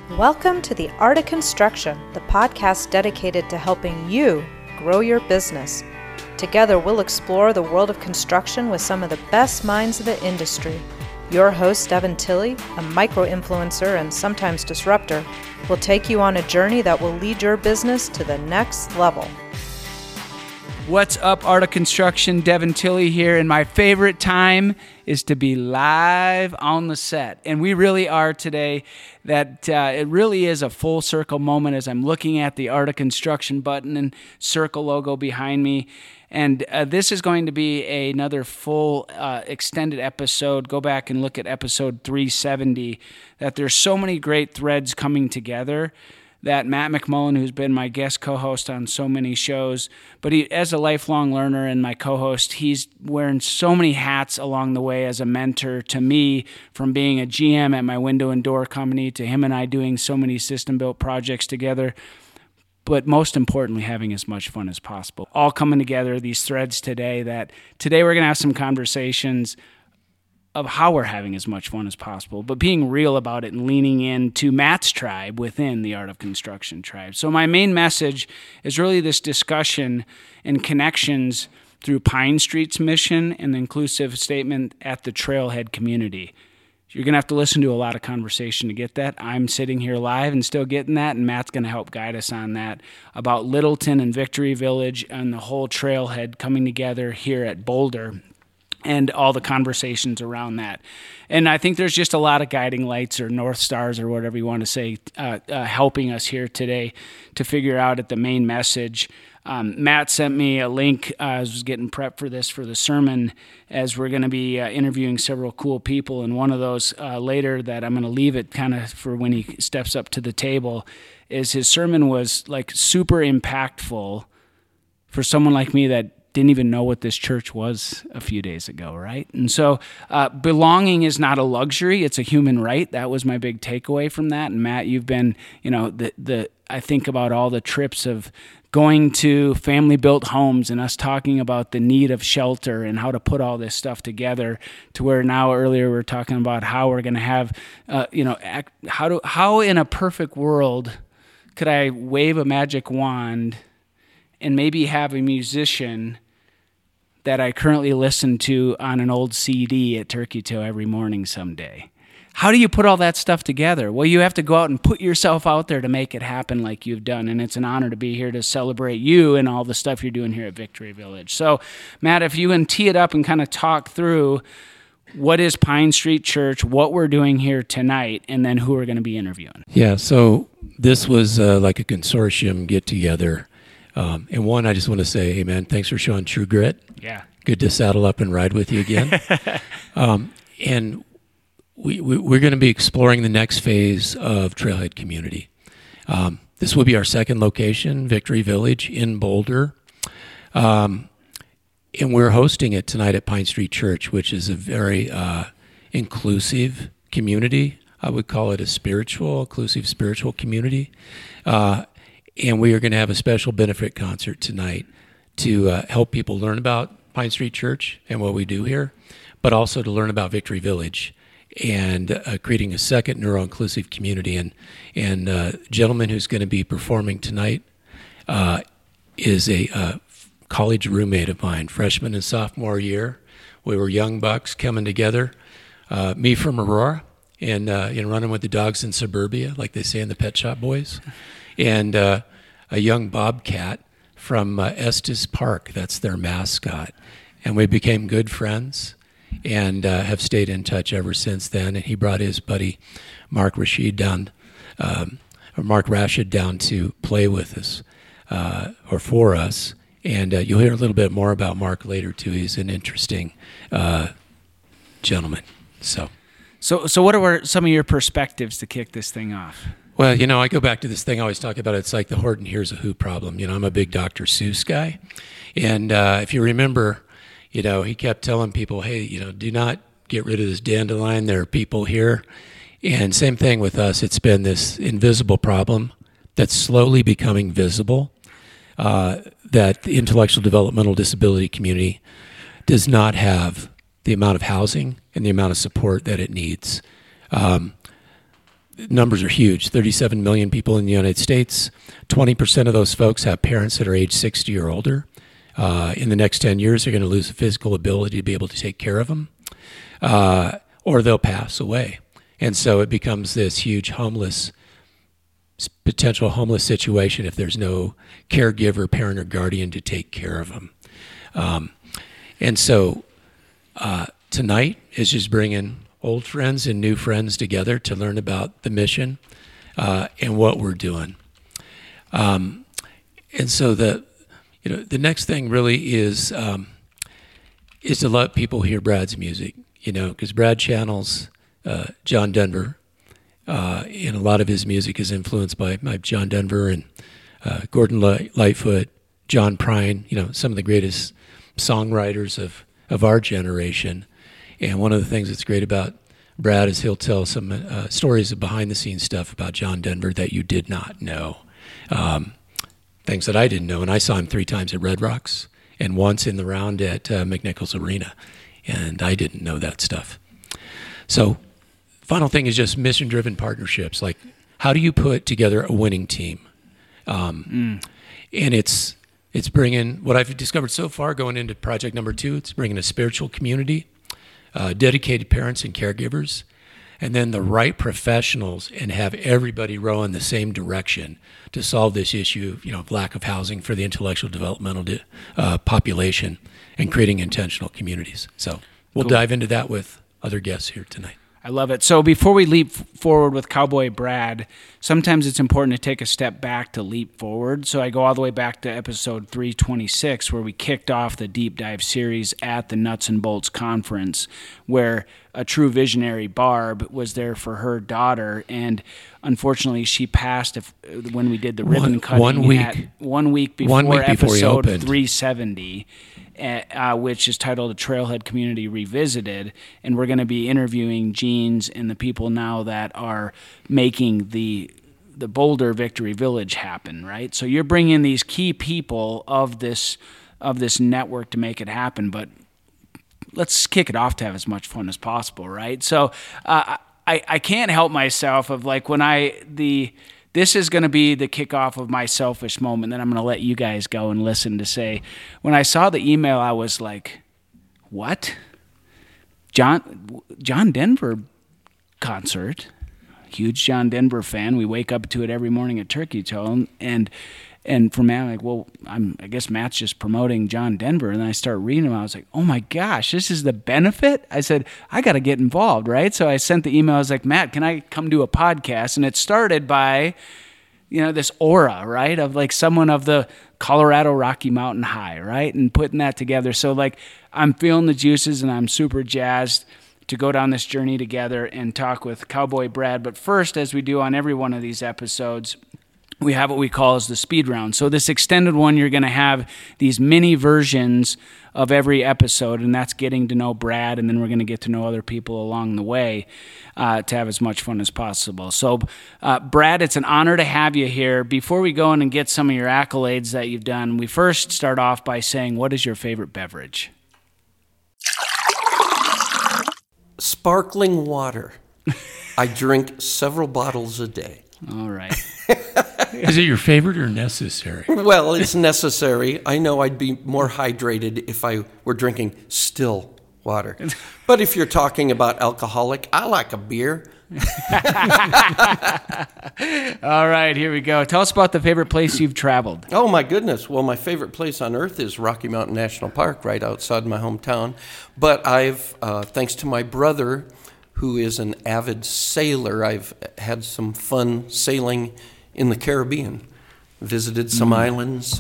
Welcome to The Art of Construction, the podcast dedicated to helping you grow your business. Together, we'll explore the world of construction with some of the best minds of the industry. Your host, Devin Tilley, a micro-influencer and sometimes disruptor, will take you on a journey that will lead your business to the next level. What's up, Art of Construction? Devin Tilley here, and my favorite time is to be live on the set. And we really are today. That it really is a full circle moment as I'm looking at the Art of Construction button and circle logo behind me. And this is going to be another full extended episode. Go back and look at episode 370. That there's so many great threads coming together that Matt McMullen, who's been my guest co-host on so many shows, but he, as a lifelong learner and my co-host, he's wearing so many hats along the way as a mentor to me, from being a GM at my window and door company to him and I doing so many system-built projects together, but most importantly, having as much fun as possible. All coming together, these threads today, that today we're going to have some conversations of how we're having as much fun as possible, but being real about it and leaning into Matt's tribe within the Art of Construction tribe. So my main message is really this discussion and connections through Pine Street's mission and the inclusive statement at the Trailhead community. You're going to have to listen to a lot of conversation to get that. I'm sitting here live and still getting that, and Matt's going to help guide us on that, about Littleton and Victory Village and the whole Trailhead coming together here at Boulder, and all the conversations around that. And I think there's just a lot of guiding lights or North Stars or whatever you want to say helping us here today to figure out at the main message. Matt sent me a link. I was getting prepped for this for the sermon, as we're going to be interviewing several cool people. And one of those later that I'm going to leave it kind of for when he steps up to the table is his sermon was like super impactful for someone like me that didn't even know what this church was a few days ago, right? And so belonging is not a luxury, it's a human right. That was my big takeaway from that. And Matt, you've been, I think about all the trips of going to family-built homes and us talking about the need of shelter and how to put all this stuff together, to where now earlier we were talking about how we're going to have, how in a perfect world could I wave a magic wand and maybe have a musician that I currently listen to on an old CD at Turkey Toe every morning someday. How do you put all that stuff together? Well, you have to go out and put yourself out there to make it happen like you've done, and it's an honor to be here to celebrate you and all the stuff you're doing here at Victory Village. So, Matt, if you can tee it up and kind of talk through what is Pine Street Church, what we're doing here tonight, and then who we're going to be interviewing. Yeah, so this was like a consortium get-together. And one, I just want to say, hey, man, thanks for showing true grit. Yeah. Good to saddle up and ride with you again. And we're going to be exploring the next phase of Trailhead Community. This will be our second location, Victory Village in Boulder. And we're hosting it tonight at Pine Street Church, which is a very inclusive community. I would call it a inclusive spiritual community. And we are going to have a special benefit concert tonight to help people learn about Pine Street Church and what we do here, but also to learn about Victory Village and creating a second neuro-inclusive community. And the gentleman who's going to be performing tonight is a college roommate of mine, freshman and sophomore year. We were young bucks coming together, me from Aurora, and running with the dogs in suburbia, like they say in the Pet Shop Boys. And a young bobcat from Estes Park. That's their mascot. And we became good friends and have stayed in touch ever since then. And he brought his buddy Mark Rashid down to play with us, or for us. And you'll hear a little bit more about Mark later, too. He's an interesting gentleman. So what are some of your perspectives to kick this thing off? Well, I go back to this thing I always talk about. It's like the Horton Hears a Who problem. I'm a big Dr. Seuss guy. And if you remember, he kept telling people, hey, do not get rid of this dandelion. There are people here. And same thing with us. It's been this invisible problem that's slowly becoming visible, that the intellectual developmental disability community does not have the amount of housing and the amount of support that it needs. numbers are huge. 37 million people in the United States. 20% of those folks have parents that are age 60 or older. In the next 10 years, they're going to lose the physical ability to be able to take care of them, or they'll pass away. And so it becomes this huge potential homeless situation if there's no caregiver, parent, or guardian to take care of them. And so tonight is just bringing old friends and new friends together to learn about the mission and what we're doing. And so the next thing really is to let people hear Brad's music, because Brad channels John Denver, and a lot of his music is influenced by John Denver and Gordon Lightfoot, John Prine, some of the greatest songwriters of our generation. And one of the things that's great about Brad is he'll tell some stories of behind-the-scenes stuff about John Denver that you did not know, things that I didn't know. And I saw him 3 times at Red Rocks and once in the round at McNichols Arena, and I didn't know that stuff. So final thing is just mission-driven partnerships. Like, how do you put together a winning team? And it's bringing, what I've discovered so far going into project number 2, it's bringing a spiritual community, dedicated parents and caregivers, and then the right professionals, and have everybody row in the same direction to solve this issue of lack of housing for the intellectual developmental population, and creating intentional communities. So we'll dive into that with other guests here tonight. I love it. So before we leap forward with Cowboy Brad, sometimes it's important to take a step back to leap forward. So I go all the way back to episode 326, where we kicked off the deep dive series at the Nuts and Bolts conference, where a true visionary, Barb, was there for her daughter, and unfortunately she passed when we did the ribbon cutting 1 week before episode 370. Which is titled "A Trailhead Community Revisited," and we're going to be interviewing Jeans and the people now that are making the Boulder Victory Village happen. Right, so you're bringing these key people of this network to make it happen. But let's kick it off to have as much fun as possible, right? So I can't help myself of like this is going to be the kickoff of my selfish moment. Then I'm going to let you guys go and listen to say, when I saw the email, I was like, what? John Denver concert. Huge John Denver fan. We wake up to it every morning at Turkey Tone. And for Matt, I'm like, well, I guess Matt's just promoting John Denver. And then I start reading them. I was like, oh my gosh, this is the benefit? I said, I got to get involved, right? So I sent the email. I was like, Matt, can I come do a podcast? And it started by, this aura, right, of like someone of the Colorado Rocky Mountain High, right? And putting that together. So like, I'm feeling the juices and I'm super jazzed to go down this journey together and talk with Cowboy Brad. But first, as we do on every one of these episodes, we have what we call as the speed round. So this extended one, you're going to have these mini versions of every episode, and that's getting to know Brad, and then we're going to get to know other people along the way to have as much fun as possible. So, Brad, it's an honor to have you here. Before we go in and get some of your accolades that you've done, we first start off by saying, what is your favorite beverage? Sparkling water. I drink several bottles a day. All right. Is it your favorite or necessary? Well, it's necessary. I know I'd be more hydrated if I were drinking still water. But if you're talking about alcoholic, I like a beer. All right, here we go. Tell us about the favorite place you've traveled. Oh, my goodness. Well, my favorite place on earth is Rocky Mountain National Park, right outside my hometown. But I've, thanks to my brother, who is an avid sailor, I've had some fun sailing in the Caribbean. Visited some islands.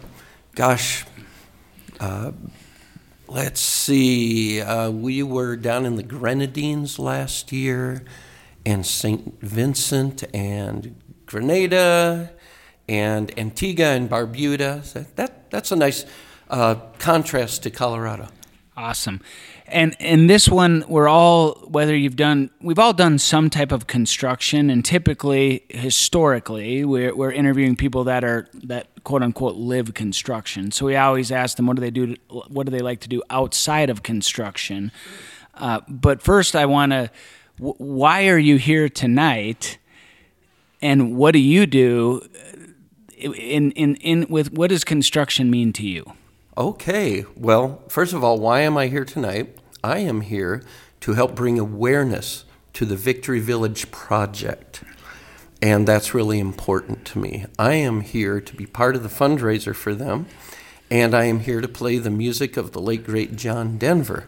Let's see. We were down in the Grenadines last year, and St. Vincent and Grenada, and Antigua and Barbuda. That's a nice contrast to Colorado. Awesome. And in this one, we've all done some type of construction, and typically, historically, we're interviewing people that quote unquote live construction. So we always ask them, what do they like to do outside of construction? But first, why are you here tonight? And what do you do with what does construction mean to you? Okay, well, first of all, why am I here tonight? I am here to help bring awareness to the Victory Village project, and that's really important to me. I am here to be part of the fundraiser for them, and I am here to play the music of the late, great John Denver.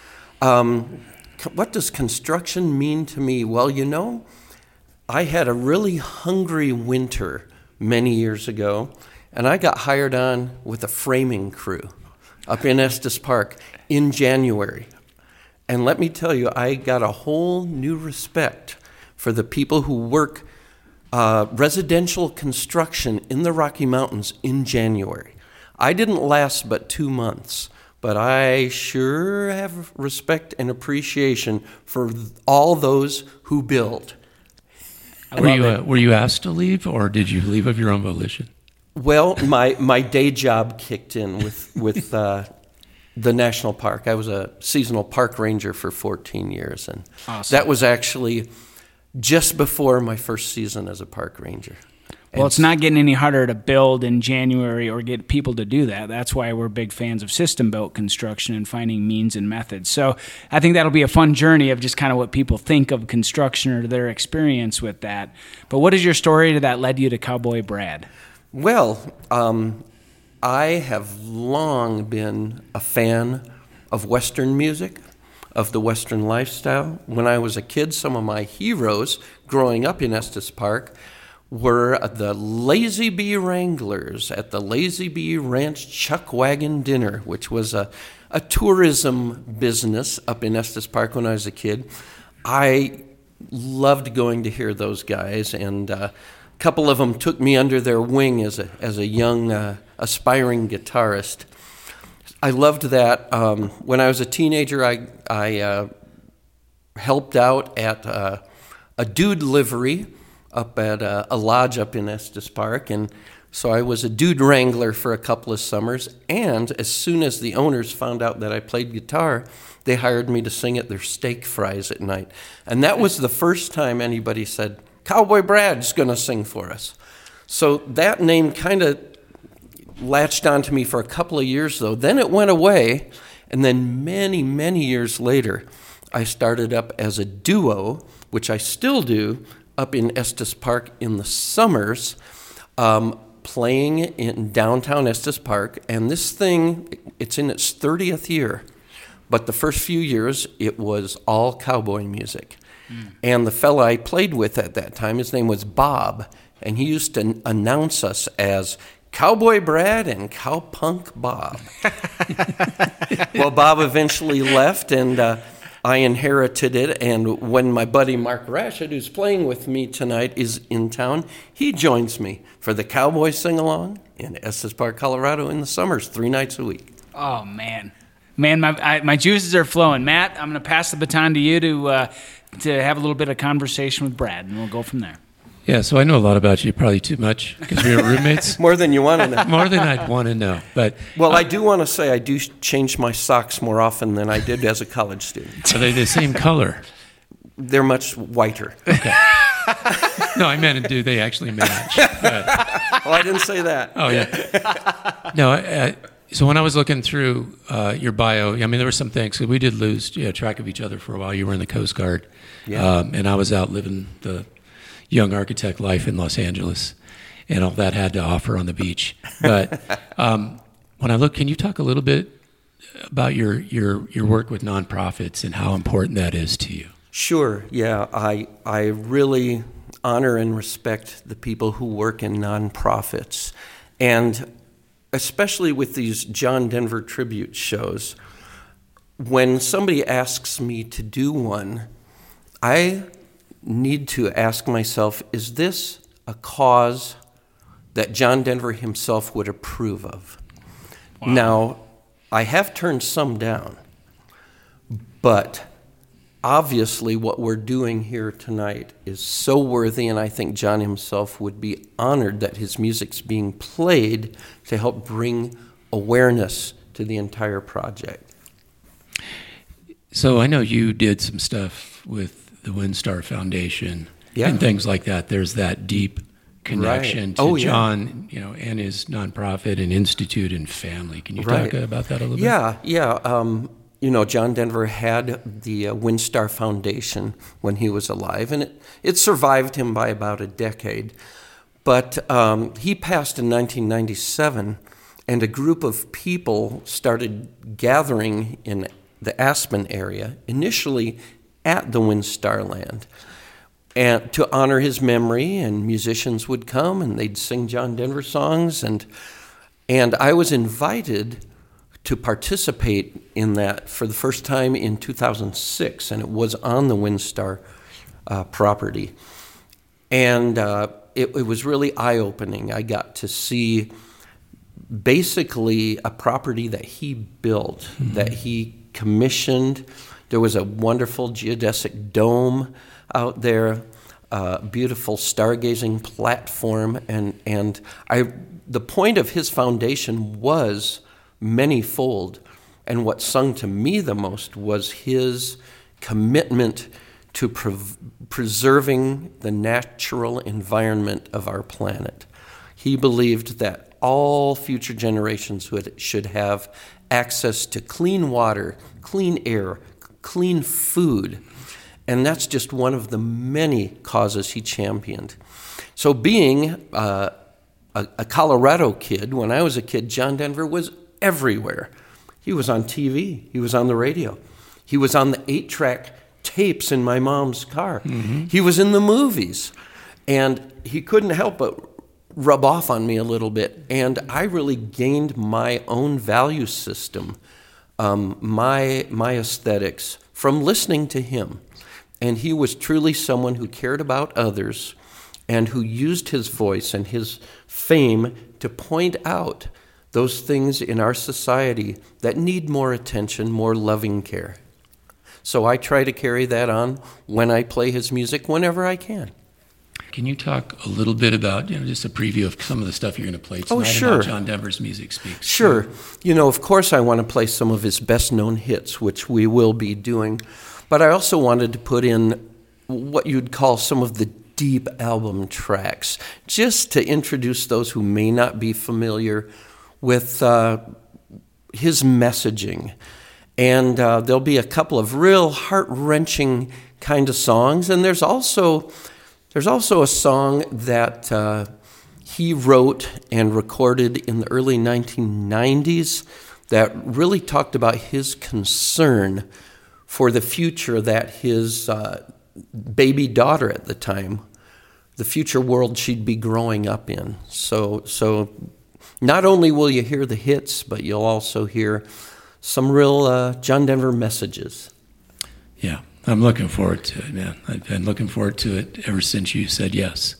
What does construction mean to me? Well, you know, I had a really hungry winter many years ago, and I got hired on with a framing crew up in Estes Park in January. And let me tell you, I got a whole new respect for the people who work residential construction in the Rocky Mountains in January. I didn't last but 2 months, but I sure have respect and appreciation for all those who build. Were you asked to leave, or did you leave of your own volition? Well, my day job kicked in with the national park. I was a seasonal park ranger for 14 years, and awesome. That was actually just before my first season as a park ranger. Well, it's not getting any harder to build in January or get people to do that. That's why we're big fans of system-built construction and finding means and methods. So I think that'll be a fun journey of just kind of what people think of construction or their experience with that. But what is your story that led you to Cowboy Brad? Well, I have long been a fan of Western music, of the Western lifestyle. When I was a kid, some of my heroes growing up in Estes Park were the Lazy Bee Wranglers at the Lazy Bee Ranch Chuck Wagon Dinner, which was a tourism business up in Estes Park when I was a kid. I loved going to hear those guys, and a couple of them took me under their wing as a young aspiring guitarist. I loved that. When I was a teenager, I helped out at a dude livery up at a lodge up in Estes Park, and so I was a dude wrangler for a couple of summers, and as soon as the owners found out that I played guitar, they hired me to sing at their steak fries at night. And that was the first time anybody said, Cowboy Brad's going to sing for us. So that name kind of latched onto me for a couple of years, though. Then it went away, and then many, many years later, I started up as a duo, which I still do, up in Estes Park in the summers, playing in downtown Estes Park. And this thing, it's in its 30th year. But the first few years, it was all cowboy music. And the fella I played with at that time, his name was Bob. And he used to announce us as Cowboy Brad and Cowpunk Bob. Well, Bob eventually left, and I inherited it, and when my buddy Mark Rashid, who's playing with me tonight, is in town, he joins me for the Cowboy Sing-Along in Estes Park, Colorado in the summers, 3 nights a week. Oh, man. Man, my juices are flowing. Matt, I'm going to pass the baton to you to have a little bit of conversation with Brad, and we'll go from there. Yeah, so I know a lot about you, probably too much, because we were roommates. More than you want to know. More than I'd want to know. But well, I do want to say I do change my socks more often than I did as a college student. Are they the same color? They're much whiter. Okay. No, I meant, do they actually match? Oh, I didn't say that. Oh, yeah. No, so when I was looking through your bio, I mean, there were some things. We did lose track of each other for a while. You were in the Coast Guard, and I was out living the young architect life in Los Angeles, and all that had to offer on the beach. But when I look, can you talk a little bit about your work with nonprofits and how important that is to you? Sure. Yeah, I really honor and respect the people who work in nonprofits, and especially with these John Denver tribute shows. When somebody asks me to do one, I need to ask myself, is this a cause that John Denver himself would approve of? Wow. Now, I have turned some down, but obviously what we're doing here tonight is so worthy, and I think John himself would be honored that his music's being played to help bring awareness to the entire project. So I know you did some stuff with the WinStar Foundation and things like that. There's that deep connection to John, and his nonprofit and institute and family. Can you talk about that a little bit? Yeah. John Denver had the WinStar Foundation when he was alive, and it survived him by about a decade. But he passed in 1997, and a group of people started gathering in the Aspen area, initially at the WinStar land, and to honor his memory. And musicians would come and they'd sing John Denver songs, and I was invited to participate in that for the first time in 2006, and it was on the WinStar property. And it was really eye-opening. I got to see basically a property that he built, that he commissioned. There was a wonderful geodesic dome out there, beautiful stargazing platform, and the point of his foundation was many-fold, and what sung to me the most was his commitment to preserving the natural environment of our planet. He believed that all future generations should have access to clean water, clean air, clean food, and that's just one of the many causes he championed. So being a Colorado kid, when I was a kid, John Denver was everywhere. He was on TV. He was on the radio. He was on the 8-track tapes in my mom's car. He was in the movies. And he couldn't help but rub off on me a little bit. And I really gained my own value system, my aesthetics, from listening to him. And he was truly someone who cared about others and who used his voice and his fame to point out those things in our society that need more attention, more loving care. So I try to carry that on when I play his music whenever I can. Can you talk a little bit about, just a preview of some of the stuff you're going to play tonight? Oh, sure. And how John Denver's music speaks? Sure. Of course I want to play some of his best-known hits, which we will be doing. But I also wanted to put in what you'd call some of the deep album tracks, just to introduce those who may not be familiar with his messaging. And there'll be a couple of real heart-wrenching kind of songs. And there's also a song that he wrote and recorded in the early 1990s that really talked about his concern for the future that his baby daughter at the time, the future world she'd be growing up in. So not only will you hear the hits, but you'll also hear some real John Denver messages. Yeah, I'm looking forward to it, man. I've been looking forward to it ever since you said yes.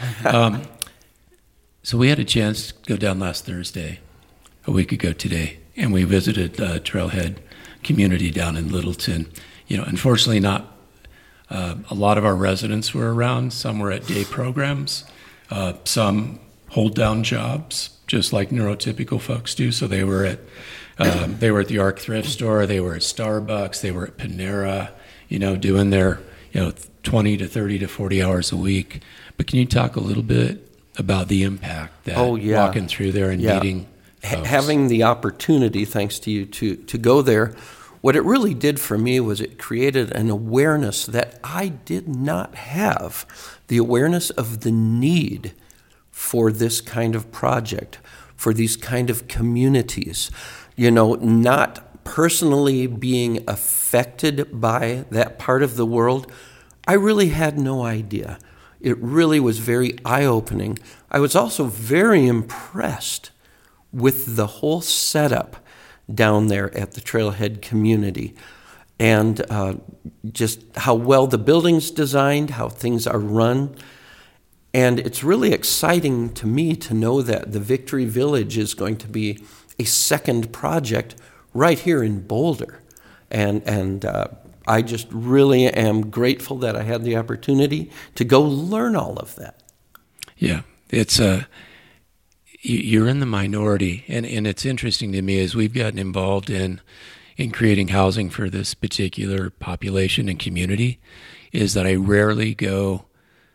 So we had a chance to go down last Thursday, a week ago today, and we visited the Trailhead community down in Littleton. Unfortunately, not a lot of our residents were around. Some were at day programs. Some hold down jobs, just like neurotypical folks do. So they were at the Arc Thrift Store. They were at Starbucks. They were at Panera. Doing their 20 to 30 to 40 hours a week. But can you talk a little bit about the impact that walking through there and meeting folks? Having the opportunity, thanks to you, to go there, what it really did for me was it created an awareness that I did not have, the awareness of the need for this kind of project, for these kind of communities. Not personally being affected by that part of the world, I really had no idea. It really was very eye-opening. I was also very impressed with the whole setup down there at the Trailhead community, and just how well the building's designed, how things are run. And it's really exciting to me to know that the Victory Village is going to be a second project right here in Boulder. And I just really am grateful that I had the opportunity to go learn all of that. Yeah, it's you're in the minority, and it's interesting to me as we've gotten involved in creating housing for this particular population and community, is that I rarely go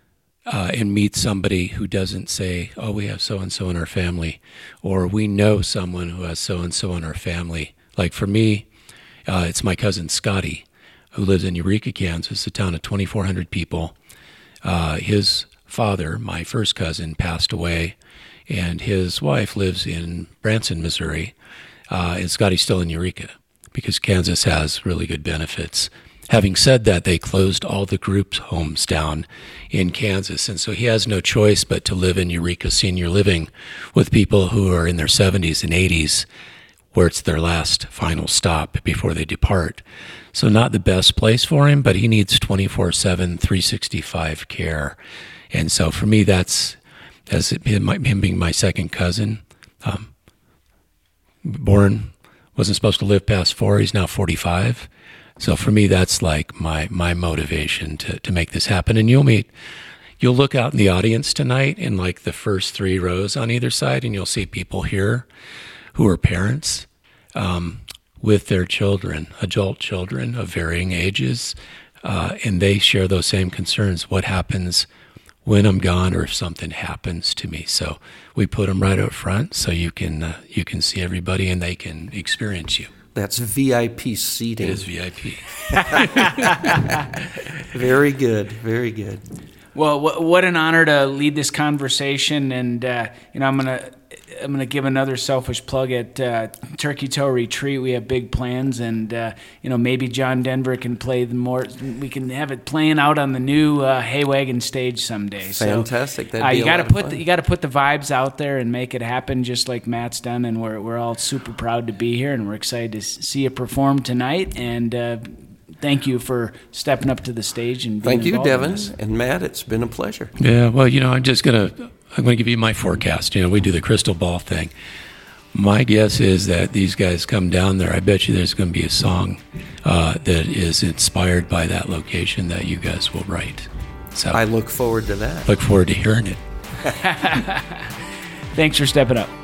and meet somebody who doesn't say, oh, we have so-and-so in our family, or we know someone who has so-and-so in our family. Like for me, it's my cousin Scotty, who lives in Eureka, Kansas, a town of 2,400 people. His father, my first cousin, passed away, and his wife lives in Branson, Missouri, and Scotty's still in Eureka because Kansas has really good benefits. Having said that, they closed all the group homes down in Kansas, and so he has no choice but to live in Eureka Senior Living with people who are in their 70s and 80s, where it's their last final stop before they depart. So not the best place for him, but he needs 24/7, 365 care. And so for me, that's, as him being my second cousin, born, wasn't supposed to live past 4, he's now 45. So for me, that's like my motivation to make this happen. And you'll look out in the audience tonight in like the first 3 rows on either side, and you'll see people here who are parents with their children, adult children of varying ages, and they share those same concerns. What happens when I'm gone, or if something happens to me? So we put them right up front so you can see everybody and they can experience you. That's VIP seating. It is VIP. Very good, very good. Well, what an honor to lead this conversation, and I'm gonna give another selfish plug at Turkey Toe Retreat. We have big plans, and maybe John Denver can play we can have it playing out on the new Hay Wagon stage someday. Fantastic. So, you got to put the vibes out there and make it happen, just like Matt's done. And we're all super proud to be here, and we're excited to see you perform tonight. And thank you for stepping up to the stage and being Thank you, involved Devin in this. and Matt. It's been a pleasure. Yeah, well, I'm going to give you my forecast. We do the crystal ball thing. My guess is that these guys come down there. I bet you there's going to be a song that is inspired by that location that you guys will write. So I look forward to that. Look forward to hearing it. Thanks for stepping up.